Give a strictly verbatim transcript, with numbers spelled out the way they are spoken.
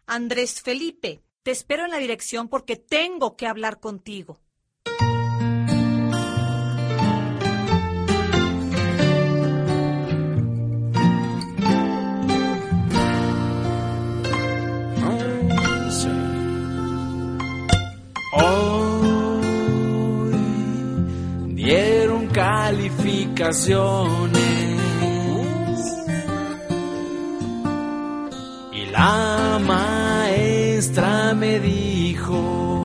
Andrés Felipe, te espero en la dirección porque tengo que hablar contigo. Hoy dieron calificaciones y la maestra me dijo: